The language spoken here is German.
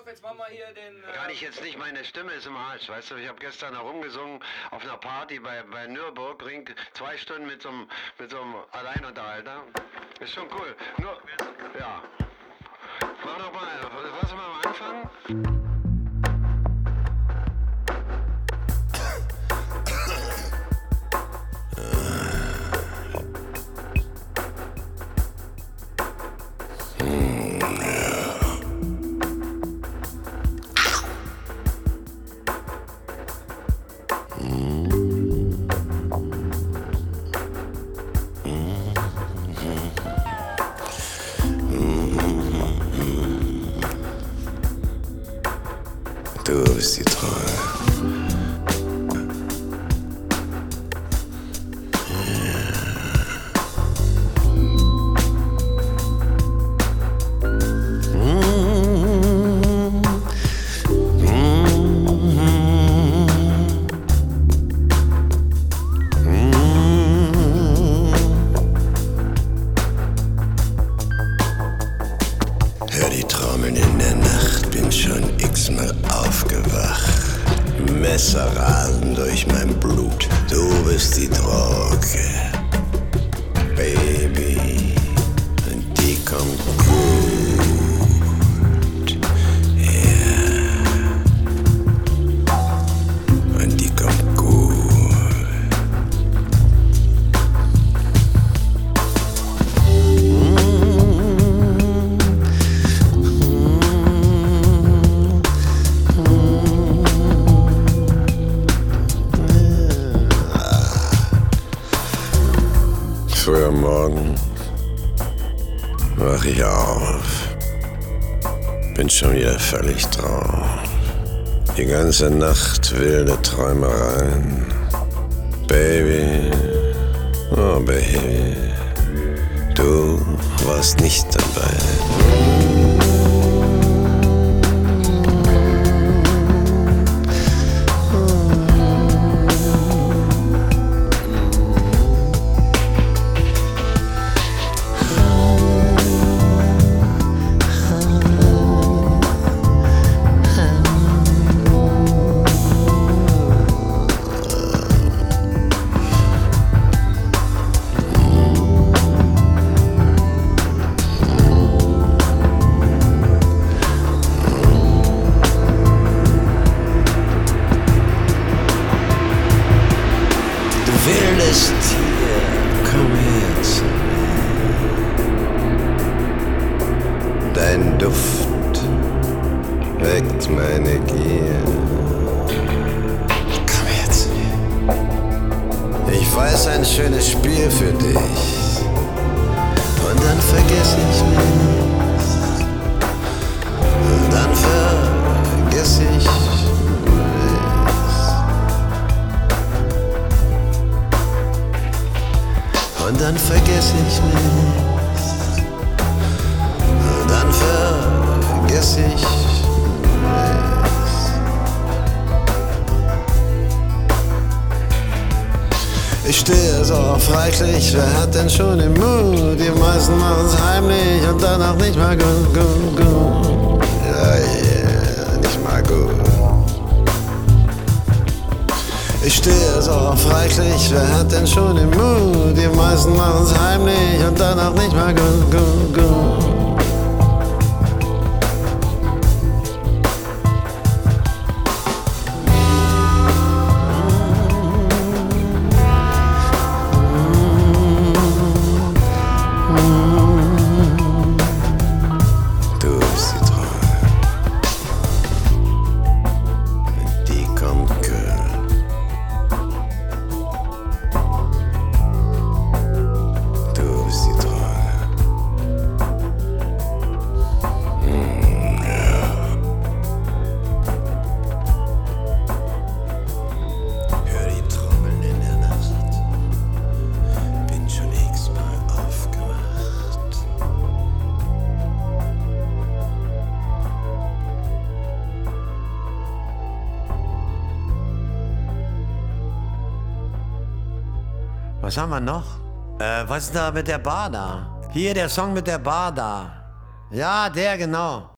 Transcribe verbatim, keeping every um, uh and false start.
auf, jetzt machen wir hier den... Äh Kann ich jetzt nicht, meine Stimme ist im Arsch, weißt du, ich habe gestern herumgesungen auf einer Party bei, bei Nürburgring, zwei Stunden mit so einem, mit so einem Alleinunterhalter. Ist schon cool. Nur, ja. Mach doch mal, lass uns mal am Anfang. Du bist die Treue. Hör die Trommeln in der Nacht, bin schon x-mal aufgewacht. Messer rasen durch mein Blut, du bist die Droge, Baby, und die kommt gut, ja, und die kommt gut. Früh am Morgen wach ich auf, bin schon wieder völlig drauf. Die ganze Nacht wilde Träumereien. Baby, oh Baby, du warst nicht dabei. Wildes Tier, komm her zu mir. Dein Duft weckt meine Gier. Komm her zu mir. Ich weiß ein schönes Spiel für dich. Und dann vergess ich mich. Und dann vergess ich Und dann vergess ich mich. Und dann vergess ich mich. Ich stehe so auf reichlich, wer hat denn schon den Mut? Die meisten machen's heimlich und danach nicht mal gut, gut, gut. Ja, yeah, nicht mal gut. Ich stehe so auf reichlich, wer hat denn schon den Mut? Die meisten machen's heimlich und danach nicht mal gut, gut, gut. Du bist die Treue. Die kommt kühl. Du bist die Treue. Mm, ja. Hör die Trommeln in der Nacht. Bin schon x-mal aufgewacht. Was haben wir noch? Äh, was ist da mit der Bar da? Hier, der Song mit der Bar da. Ja, der, genau.